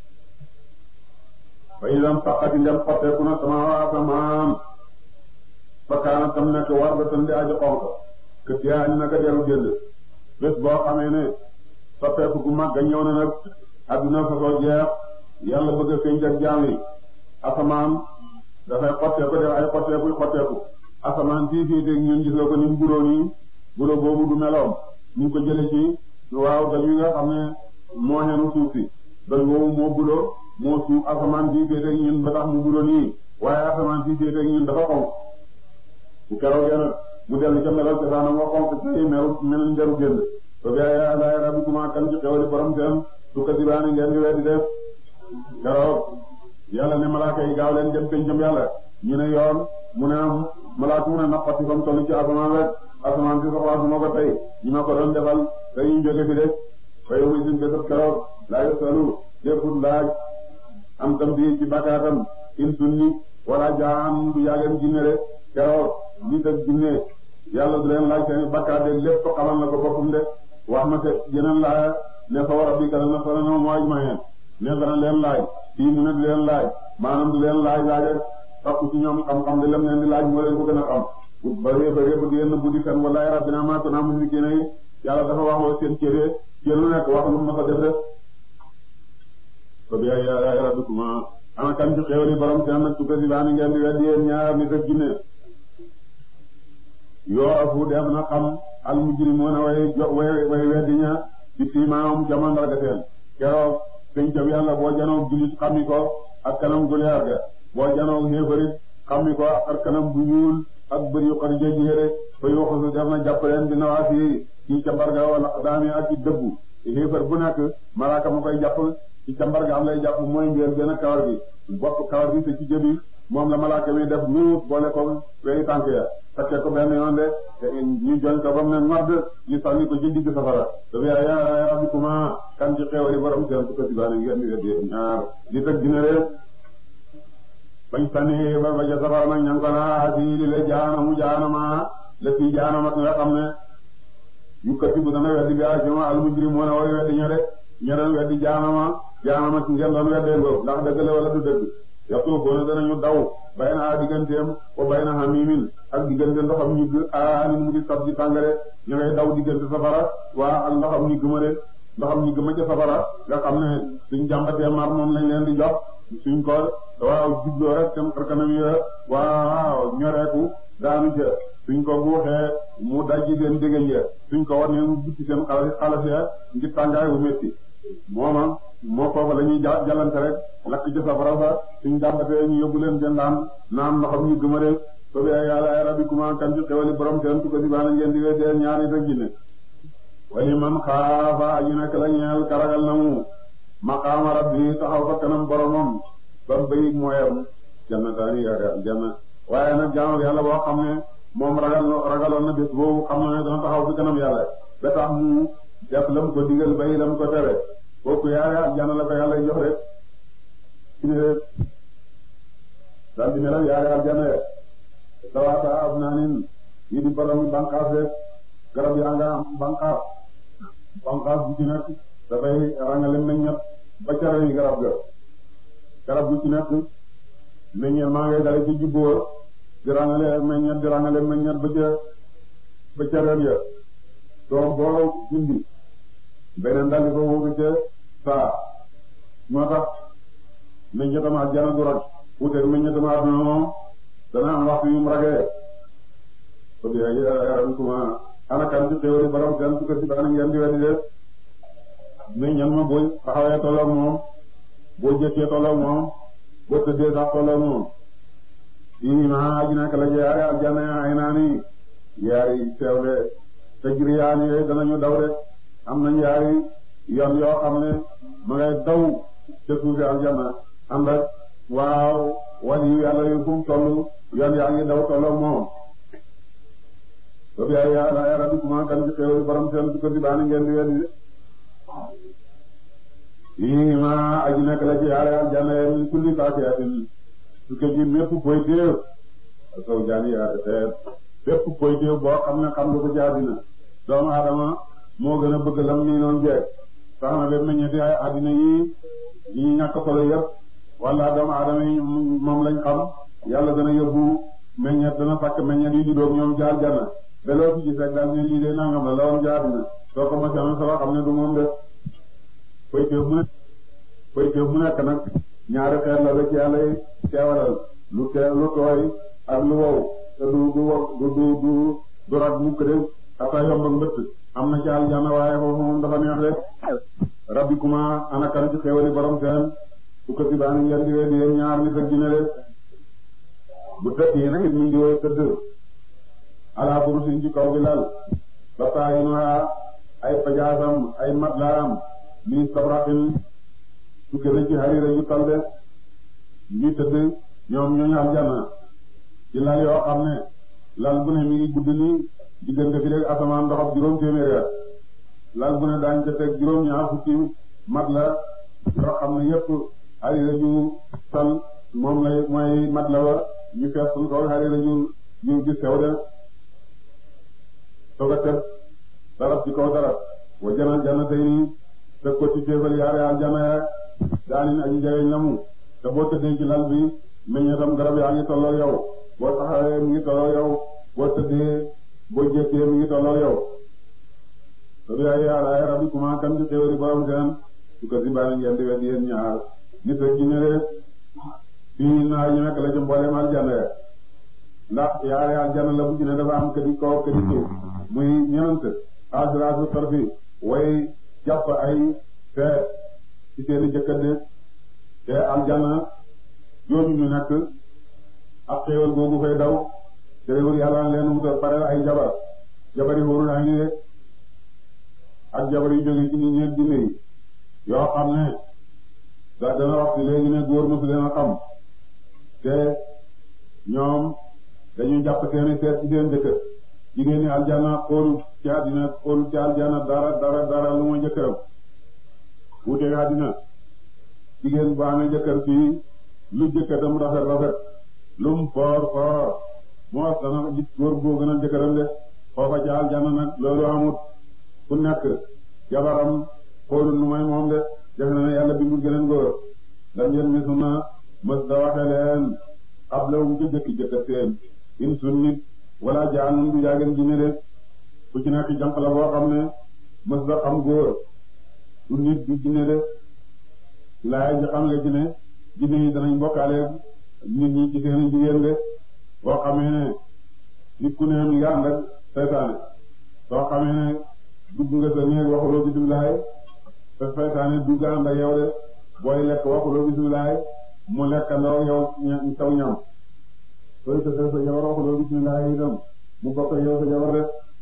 fa itam saqati ndem xotteeku na sama asamaan fa kaana tam nekk war ba tan di aji xonk këti yaa ni naka deru jënd bés boo xamee ne soppeeku gu mag ga ñëw na nag adduna fasoo jeex yàlla bëgg a feeñ ak jaam yi asamaan dafay xotteeku def ay xotteeku xotteeku asamaan fii fii dégg ñun gis nga ko ni mu buróo nii buróo boobu du meloom ñu ngi ko jële ci waaw daj wi nga xam ne moo xenu suuf si daj woowu moo buróo moo suuf asamaan fii fii dégg ñun ba tax mu buróo nii waaye asamaan fii fii dégg ñun dafa xonk bu keroogee nag mu dellu ca melal ca saanam nga xonk ci mel mel nderu génn ba bi ay laay rabbikuma kan ci xewali borom seen su ko dibaani ngeen di weddi def keroog yàlla ne malaaka yi gaaw leen dem pencam yàlla ñu ne yoon mu ne malaaka mu ne naqati fam tollu ci asamaan rek asamaan si soxlaa su ma ko tey ñu ma ko doon defal tey ñu jóge fi de fa yow isin bésab keroog laa yosalu defut laaj am tam bi ci bakkaatam in sunni wala jaan du yàggeen jinne de keroog nit ak jinne yàlla du leen laaj seen bakkaat de lépp xamal na ko boppam de wax ma te jeneen laaya ne fa war a bi kala na sona no moo ajmahen ne dana leen laaj fii mu ne du leen laaj maanaam du leen laaj laaj rek takku ci ñoom xam-xam de lam leen di laaj moo leen ko gën a xam ba réeba réeba di yenn buddi kan wallahi rabbina ma kunna musrikiina yi yàlla dafa waxoo seen cëree cër lu nekk wax lu ma ko def rek ko bi ay rabbikuma ana kan ci xéewali borom seen nag tukka si baani ngeen di weddi yéen ñaar nit ak jinne yoo afu def na xam al mujrimoona way jo way way weddi ña ci tiimaam ca mandarga seen keroog pencam yàlla boo janoo julit xammi ko ak kanam gu leer ga boo janoo xéefarit xammi ko ak kanam bu ñuul ak bëri yu xar jéggi yére fa yuxusu def na jàpp leen di nawaasi ci cambarga wala daami ak ci dëbbu xéefar bu nekk malaaka ma koy jàpp ci cambarga am lay jàpp mooy ngeen gën a kawar bi bopp kawar bi te ci jëbi moom la malaaka mi def nuut boole ko wey tànk ya takkee ko benn yoon de te ñu joñ ko ba mu ne ngodd ñu sànni ko ci digg safara dafa yaa yaa rabbikuma kan ci xeewali borom seen su ko sibaane ngeen di weddi ñaar di tëg dina rek bañ sànni ba ba ja safara nag ña ngi ko naa si li la jaanamu jaanama la fi jaanama nga xam ne yu kati bu dana weddi bi ajuma al mujrimuna way weddi ña de ña doon weddi jaanama jaanama ci ngeen doon weddee ngoo ndax dëgg la wala du dëgg yatuufuuna danañu daw bayna digganteem wa bayna hamimin ak diggante ndoxam ñigg aanin mu di sab di tàngare ñu ngay daw diggante safara waa ak ndoxam ñigg ma de ndoxam ñigg ma ca safara nga xam ne suñ jàmbatee mar moom lañ leen di jox suñ ko waaw jubloo rek seen xarkanam yi waaw ñoreeku daanu ca suñ ko buuxee mu dajji seen dégéñ ya suñ ko war ne mu butti seen xalas xalas ya ngir tàngaay bu métti mooma moo foofa la ñuy ja jalante rek lakk ci safara sa suñ jàmbatee ñu yóbbu leen seen daan naan ndoxam ñigg ma de so bi ay yàlla ay rabbikuma kan ci xewali borom seen su ko si baana ngeen di weddee ñaari sa jinne wali man xaafa aji nekk la ñeel karagal na mu maqaama rabbi taxaw fa kanam boromam ba bayig mooyam jannataani yaakaar janna waaye nag jaamu yàlla boo xam ne moom ragal ragaloon na bés boobu xam na ne dana taxaw fi kanam yàlla ba tax mu def lam ko digal bay lam ko tere kooku yaakaar janna la ko yàlla jox rek ci ne daal di melal yaakaar janna sawaata ab naanin yi di borom banqaas rek garab yaa nga am banqaas banqaas bu ci nekk dafay rangale meññat ba ca yi garab ga garab bu ci nekk meññat maa ngay dale ci jubbóor di rangale meññat di rangale meññat ba ca ba ca ren ya doom boo dindi beneen daldi ko wuutu ca saa moo tax meññatam àjjana du rag wuuteeg meññatam àdduna moom dana am waxtu yu mu ragee ko bi ay rabbikuma ana kan ci xéewali borom seen su ko si baana ngeen di weddi de meññat ma boo taxawee tolloog moom boo jëkkee tolloog moom boo tëddee sax tolloog moom fii ma aji nekk la ci yaari aljanna ay naani yaari seewle tajriyaani yooyu danañu daw de am nañ yaari yoon yoo xam ne ma ngay daw ca suufi aljanna ànd ak waaw wali yu yàlla yu fu mu toll yoon yaa ngi daw tolloo moom ba bi ay ay rabbikuma kan ci xéewal borom seen su ko di baani ngeen di weddi yi ma aji nekk la ci yaare aljanna min kulli faakihatin su ko ji mépp koy déew saw jaani yaare xeet bépp koy déew boo xam ne xam nga ko ci àddina doomu aadama moo gën a bëgg lam nii noonu jeeg sax na ba meññeti ay àddina yi yi ñu ñàkk solo yëpp wala doomu aadama yi moom lañ xam yàlla dana yóbbu meññet dana fakk meññet yi di doog ñoom jaar janna beloo fi gis rek daal ne lii de nangam la la woon ci àddina soo ko mos a solo xam ne du moom de koy déew mu nekk koy déew mu nekk nag ñaari xeet la ba ci yàlla teewalal lu tee lu tooy ak lu wow te du du wow du du du du rat mukk de ata yomb ak mbëtt am na ci aljanna waaye foofu moom dafa neex de rabbikuma ana kan ci xéewali borom seen su ko si baani ngeen di wee di yéen ñaar nit ak dina de bu tëdd yi nag it mu ngi woy tëdd ala furusin ci kaw bi lal ba taayinuha ay pajaasam ay matlaam mi sabratin su kene ci harira yu tal de ñi tëdd ñoom ñooñu aljanna ci lal yoo xam ne lal bu ne mi ngi gudd ni diggante fi rek asamaan ndoxam juróom téeméeri at lal bu ne daañu ca teg juróom ñaar fukki mat la yoo xam ne yëpp harira ju tal moom lay mooy mat la wa ñu fees suñ kaw harira ju ju ju sew de soog a teg darab ci kaw darab wa jana jana tey nii te ko ci téefal yaare aljana ya daanin aji jaweñ la mu te boo tëddee ci lal bi meññetam garab yaa ngi tolloo yow boo taxawee mi ngi tolloo yow boo tëddee boo jékkee mi ngi tolloo yow te bi ay ay rabbikuma kan ci xéewali borom seen su ko si baani ngeen di wedd yéen ñaar nit ak jinne de fii naa ñu nekk la ci mbooleem aljana ya ndax yaare aljana la bu ci ne dafa am këdi kaw këdi suuf muy ñenant asiraasu tarfi way jàpp ay feet ci seeni jëkkëdde te aljana jooju ñu nekk ak xéewal googu fay daw te réewul yàlla leen wutal pare ay jabar jabar yi wóorul ay ngi ak jabar yu jóge ci nit ñeent jinne yi yoo xam ne da dana wax ci léegi ne góor mosu leen a xam te ñoom dañuy jàpp seeni seet ci seen jëkkër jigéen ñi aljana xoolu ci àddina xoolu ci aljana dara dara dara lu ma jëkkëram wuute àddina jigéen bu amee jëkkër fii lu jëkkëram rafet rafet lum foor foor moo dana gis góor boo gën a jëkkëram de foofa ci aljana nag loolu amut ku nekk jabaram xoolu lu may moom de def na ne yàlla bindul geneen góor lam yeen mi suna mës da waxe leen xabla wu ci jëkki jëkkër seen in sun nit wala jaanun du jaagen jinne de ku ci nekk jànq la boo xam ne mës da xam góor du nit du jinne de laay ji xam nga ci ne jinne yi danañ bokkaale nit ñi ci seen jigéen de boo xamee ne nit ku ne mi nga ànd ak seytaane soo xamee ne dugg nga sa néeg waxuloo bisimilaay te seytaane dugg ànd ak yow de booy lekk waxuloo bisimilaay mu lekk ndaw yow taw ñam sooy tësee sa jabar waxuloo bisimilaay itam mu bokk yow sa jabar de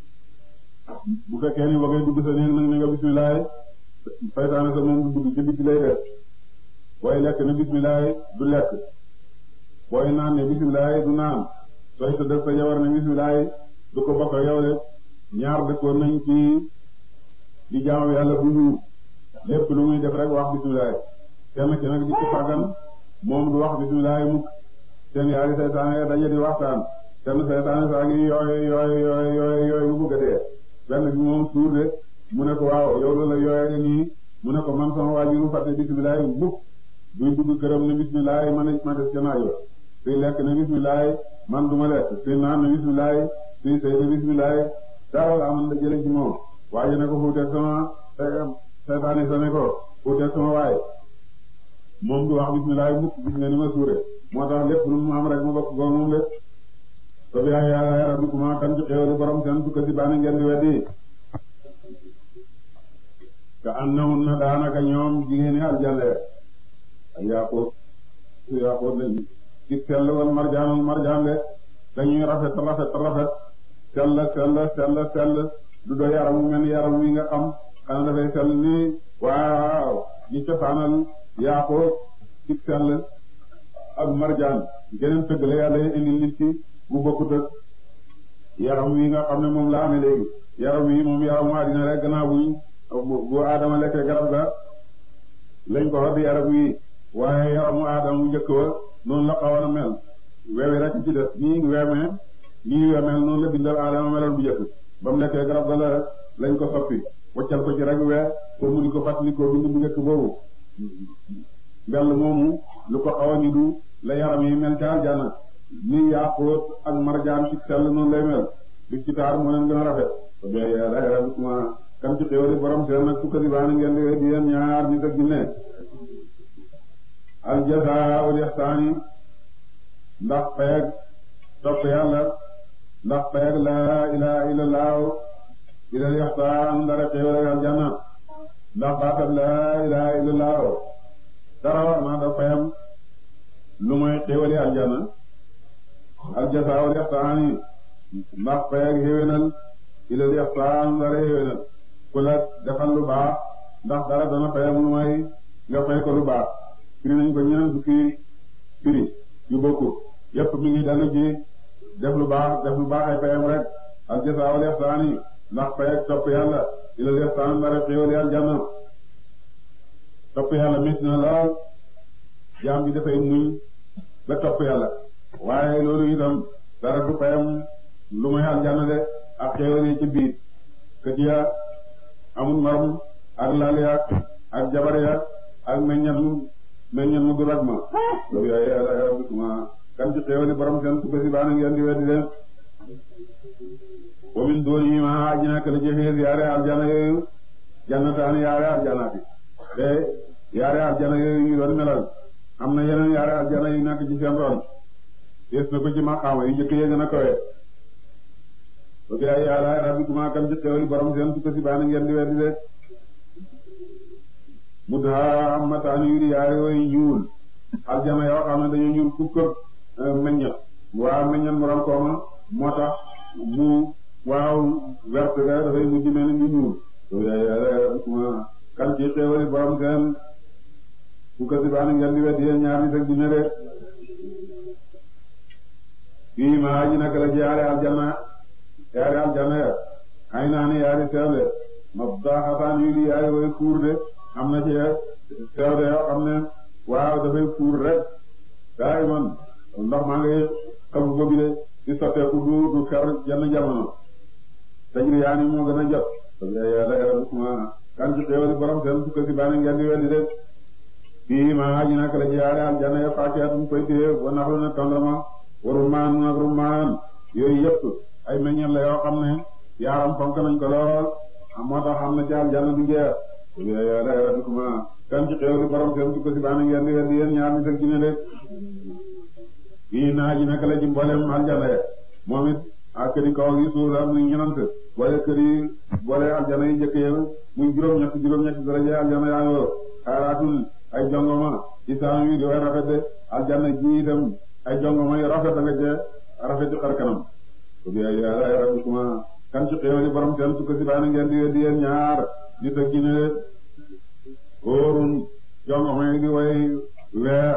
bu fekkee ni ba ngay dugg sa néeg nag ne nga bisimilaay seytaane sa moom du dugg ci biti lay def booy lekk ne bisimilaay du lekk booy naan ne bisimilaay du naan sooy tëddee sa jabar ne bisimilaay du ko bokk yow de ñaar dëkkoon nañ ci di jaamu yàlla bu ñu lépp lu muy def rek wax bisimilaay kenn ci nag di ci fàggan moom du wax bisimilaay mukk seen yaari seytaane daje di waxtaan kenn seytaane saa ngi yooy yooy yooy yooy yooy bu bëgg a dee benn bi moom suur de mu ne ko waaw yow la yooye nii mu ne ko man sama waajuru fàtte bisimilaay mukk duy dugg këram ne bisimilaay man ma des ca naaj wa suy lekk ne bisimilaay man du ma lekk suy naan ne bisimilaay suy sëy ne bisimilaay dara la amal la jële ci moom waaye ne ko fuuteeg sama seytaane sa ne ko fuuteeg sama waaye moom du wax bisimilaay mukk gis nga ni ma suure moo tax lépp lu mu am rek ma bokk ko moom de to bi ay yàlla rabbikuma kan ci xéewali borom seen sukka si baani ngeen di weddi ka annahunna daanaka ñoom jigéeni aljanna ay yaqut yaqut lañu ci sell wal marjaanul marjaan de dañuy rafet rafet rafet sell sell sell sell du do yaram mu mel yaram wi nga xam xanaa dafay sell ni waaw ñi cosaanal Yaaqoob ci sell ak marjaan geneen tëgg la yàlla indi nit ci bu bokkut ak yaram wi nga xam ne moom la amee léegi yaram wi moom yaramu àddina rek gannaaw buñ bu aadama lekkee garab ga lañ ko wax di yaram wi waaye yaramu aadama bu njëkk wa noonu la xawoon a mel wewe rek ci def nii weemee nii weemel noonu la bindal aadama meloon bu njëkk ba mu lekkee garab ga la lañ ko soppi waccal ko ci rek wee pour mu di ko fàttali ko dund bu njëkk boobu mbell moomu lu ko xaw a ni du la yaram yi mel ca aljana ni Yaaqoot ak marjaan ci sell noonu lay mel bi ci taar moo leen gën a rafet ko be yàlla rabikuma kan ci xéwali borom seen nag sukkati baani ngeen di di yeen ñaar ñi tëg ginne al jazaa wal ihsaani ndax payag topp yàlla ndax payag laa ilaaha illallah ilal ihsaan ndara xéwal ak aljanna ndax baatab laa ilaaha illallah dara war naa da payam lu mooy xéwali aljanna al jazaa wal ihsaani ndax payag xéwénal ilal ihsaan ndara xéwénal ku la defal lu baax ndax dara dana payam lu mooy nga fay ko lu baax firi nañ ko ñeneen fukki firi yu bokku yépp mi ngi dalu ci def lu baax def lu baax ay payam rek al jazaa wal ihsaani ndax payag topp yàlla ilal ihsaan ndara xéwali aljanna topp yàlla métti na lool jaam bi dafay muñ ba topp yàlla waaye loolu itam dara du payam lu muy aljanna de ak xéewal yi ci biir kër ya amul morom ak lal ya ak jabar ya ak meññat mu meññat mu du rag ma loolu yooyu yàlla rabbikum kan ci xéewali borom seen su si baana ngeen di weddi de wa min dooni ma aji nekk la jëfee yaare aljanna yooyu jannataani yaare aljannaati te yaare aljana yooyu ñu doon melal am na yeneen yaare aljana yu nekk ci seen ron des na ko ci maqaama yu njëkk yee gën a kawe ba bi ay yàlla rabbikuma kan ci xewli borom seen su ko si baana ngeen di weddi de mudhammataani yu di yaare yooyu ñuul aljana yoo xam ne dañoo ñuul fukk meññat waa meññat mu ron kooma moo tax mu waaw verte ga dafay mujj mel ni ñuul ba bi ay yàlla rabbikuma kan ci xewli borom seen su ko si baana ngeen di weddi yéen ñaar nit ak dina de fii ma aji naka la ci yaare aljanna yaare aljanna ya ay naa ni yaari seewle ma baaxataan yu di yaari way fuur de am na ci seewle yoo xam ne waaw dafay fuur rek daay man ndox maa ngi xamu boobu de di sotteeku du du fer jenn jamono tajri yaa ni moo gën a jot yàlla yàlla kan ci xéewali borom seen su ko si baana ngeen di weddi de fii ma aji naka la ci yaare aljanna ya faakiyatum koy téye wa naxlu na tondama wa rummaan nag rummaan yooyu yëpp ay meññet la yoo xam ne yaaram fonk nañ ko lool moo tax xam na ci aljanna du jeex yàlla rabbikuma kan ci xéewali borom seen su ko si baana ngeen di weddi yéen ñaar nit ak dina de fii na aji naka la ci mboolem aljanna ya moom it ak kër yi kaw yi suuf la muy ñenant boole kër yi boole aljanna yi njëkk yi muy juróom-ñett juróom-ñett daraja aljanna yaa ngi xaaraatul ay jongoma isaan yi di way rafet de aljanna ji itam ay jongoma yu rafet nga ca rafeti xar kanam ko bi ay yàlla rabbikuma kan ci xéewali borom seen su ko si baana ngeen di weddi yéen ñaar nit ak jinne óorun jongoma yi di way weex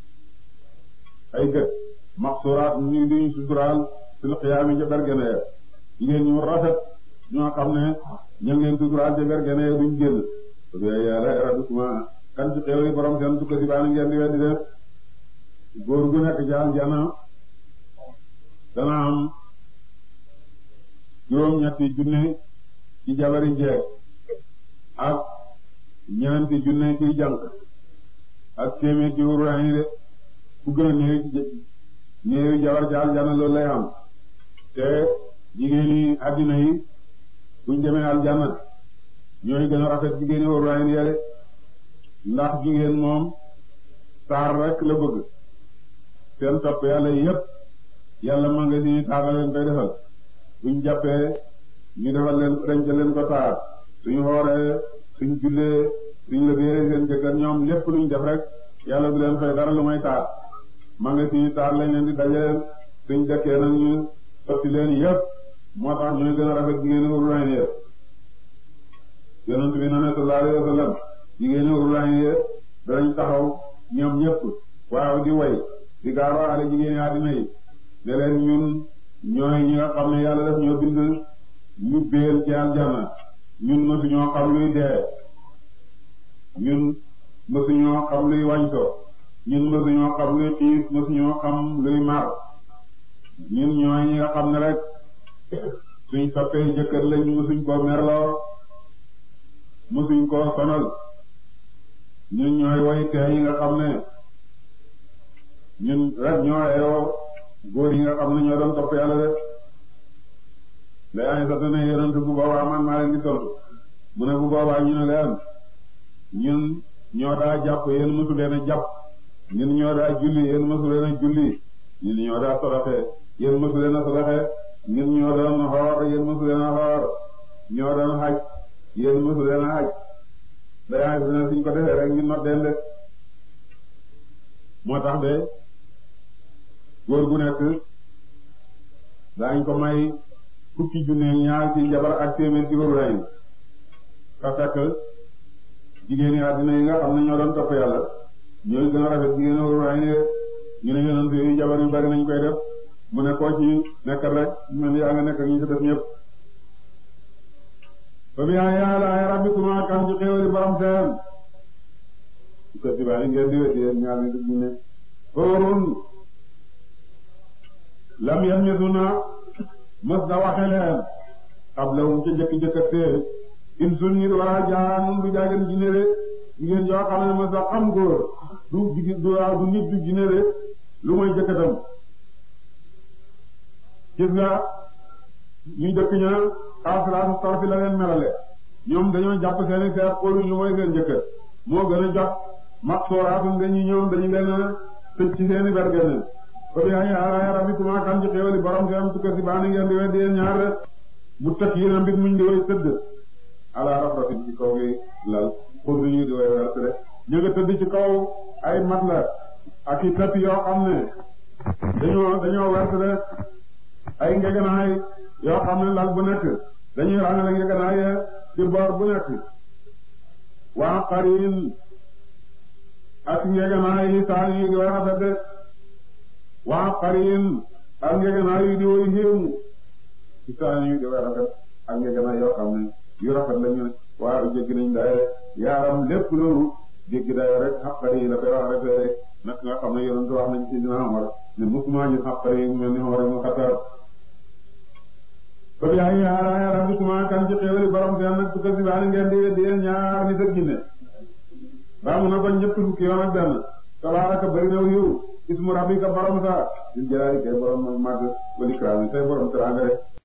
ay gët maxsuraat ñu duñ suturaal fil xiyaami ca bergene ya jigéen ñu rafet ñoo xam ne ñu ngeen suturaal ca bergene ya duñ génn ko bi ay yàlla rabbikuma kan ci xéewali borom seen su ko si baana ngeen di weddi de góor gu nekk ci aljana dana am juróom-ñetti junne ci jabari jeeg ak ñeenti junne ci jànq ak téeméer ci wuraani de ku gën a néew ci néewi jabar ci aljana loolu lay am te jigéeni àddina yi buñ demee aljana ñooy gën a rafet jigéeni wuraani ya de ndax jigéen moom taar rek la bëgg seen topp yàlla yépp yàlla ma nga si taar la leen koy defal buñ jàppee ñu defal leen denc leen ko taar suñu xooree suñ jullee suñ lëggéeyee seen jëkkër ñoom lépp luñ def rek yàlla du leen fay dara lu may taar ma nga si taar lañ leen di dajeel suñ dëkkee nag ñu sotti leen yépp moo tax ñooy gën a rafet jigéen wuru nañ yépp yonent bi na ne sallallahu alayhi wa sallam jigéeni urulaay yi danañ taxaw ñoom ñëpp waaw di way di gaaroo ale jigéeni àddina yi ne leen ñun ñooy ñi nga xam ne yàlla def ñoo bind ñu béel ci aljanna ñun mësuñoo xam luy dee ñun mësuñoo xam luy wañto ñun mësuñoo xam luy xiif mësuñoo xam luy mar ñun ñooy ñi nga xam ne rek suñ soppee jëkkër lañ mësuñ koo merloo mësuñ koo sonal ñun ñooy way tee yi nga xam ne ñun rek ñoo ayoo góor yi nga xam ne ñoo doon topp yàlla def léegi sax ne yonent bu boobaa man maa leen di tontu mu ne bu boobaa ñu ne leen ñun ñoo daa jàpp yéen mësu leen a jàpp ñun ñoo daa julli yéen mësu leen a julli ñun ñoo daa sadaxe yéen mësu leen a sadaxe ñun ñoo doon xoor yéen mësu leen a xoor ñoo doon xaj yéen mësu leen a xaj léegi sax ne suñ ko defee rek ñu not leen de moo tax de góor gu nekk daañ ko may fukki junne ñaar ci jabar ak téeméer ci wërulaay yi ka fekk jigéeni àddina yi nga xam ne ñoo doon topp yàlla ñooy gën a rafet jigéeni wërulaay yi ñu ne yonent yi jabar yu bari nañ koy def mu ne koo ci nekkal rek mel yaa nga nekk ak ñu ci def ñëpp fa bi ay yàlla ay rabbikuma kan ci xéewali borom seen su ko dibaani ngeen di wéti yéen ñaar ni dugg ne foorun lam yan misuna mës da waxe leen xablawum ca jëkk-jëkk tee in sun nit wara jaanun du jaagen jinne de jigéen joo xam ne mës da xam góor du jigéen du du nit du jinne de lu mooy jëkkatam gis nga ñu jëkk ña xaasalaatu sarfi la leen melale ñoom dañoo jàpp seeni seet xooluñ lu mooy seen jëkkër moo gën a jot maxsooraatun dañu ñoom dañu leen a tëj ci seeni bergene ko bi ay ala rabbikuma kan ci xéewali borom seen tukka si baani ngeen di weddi yéen ñaar de bu tëkk yi na mbit muñ di way tëdd ala rafratin ci kaw gi lal pour ñu di way werte de ñu nga tëdd ci kaw ay mat la ak i tapi yoo xam ne dañoo dañoo werte de ay ngeganaay yoo xam ne lal bu nekk dañuy ràngale ngeganaay ci boor bu nekk waa qarin ak ngeganaay yi saan yi di way rafet de waa qarin ak ngeganaay yi di way xéemu ci saan yi di way rafet ak ngeganaay yoo xam ne yu rafet lañu waa jéggi nañ daye yaaram lépp loolu jéggi daye rek xaqari yi la koy wax rek nag nga xam ne yonent wax nañ ci dina Umar ne musuma ñu xaqari yi mel ni Umar ibn Xattaab ko bi ay ala rabbikuma kan ci xéewali borom seen nag su ko sibaani ngeen di weddi yéen ñaar nit ak jinne baa mu na ko ñëpp fukki yoon ak benn tabaaraka bari na yiw ismu rabbika borom sa dil jalaali kay borom màgg wal ikraam tey borom teraanga rek